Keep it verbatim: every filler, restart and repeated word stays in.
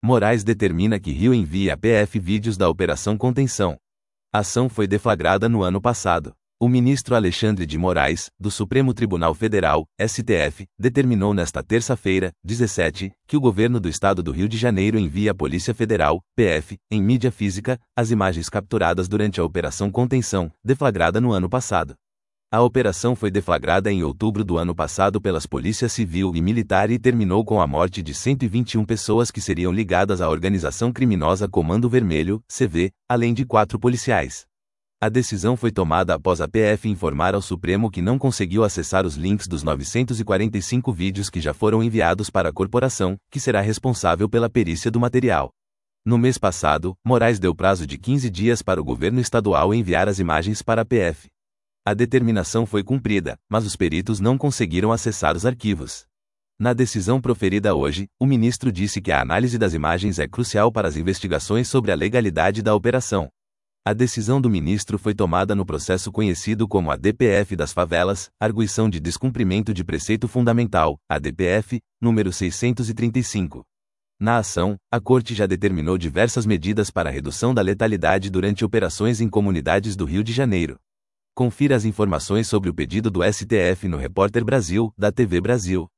Moraes determina que Rio envie à P F vídeos da Operação Contenção. A ação foi deflagrada no ano passado. O ministro Alexandre de Moraes, do Supremo Tribunal Federal, S T F, determinou nesta terça-feira, dezessete, que o governo do estado do Rio de Janeiro envie à Polícia Federal, P F, em mídia física, as imagens capturadas durante a Operação Contenção, deflagrada no ano passado. A operação foi deflagrada em outubro do ano passado pelas polícias civil e militar e terminou com a morte de cento e vinte e um pessoas que seriam ligadas à organização criminosa Comando Vermelho, C V, além de quatro policiais. A decisão foi tomada após a P F informar ao Supremo que não conseguiu acessar os links dos novecentos e quarenta e cinco vídeos que já foram enviados para a corporação, que será responsável pela perícia do material. No mês passado, Moraes deu prazo de quinze dias para o governo estadual enviar as imagens para a P F. A determinação foi cumprida, mas os peritos não conseguiram acessar os arquivos. Na decisão proferida hoje, o ministro disse que a análise das imagens é crucial para as investigações sobre a legalidade da operação. A decisão do ministro foi tomada no processo conhecido como a D P F das favelas, Arguição de Descumprimento de Preceito Fundamental, a D P F, número seiscentos e trinta e cinco. Na ação, a Corte já determinou diversas medidas para a redução da letalidade durante operações em comunidades do Rio de Janeiro. Confira as informações sobre o pedido do S T F no Repórter Brasil, da T V Brasil.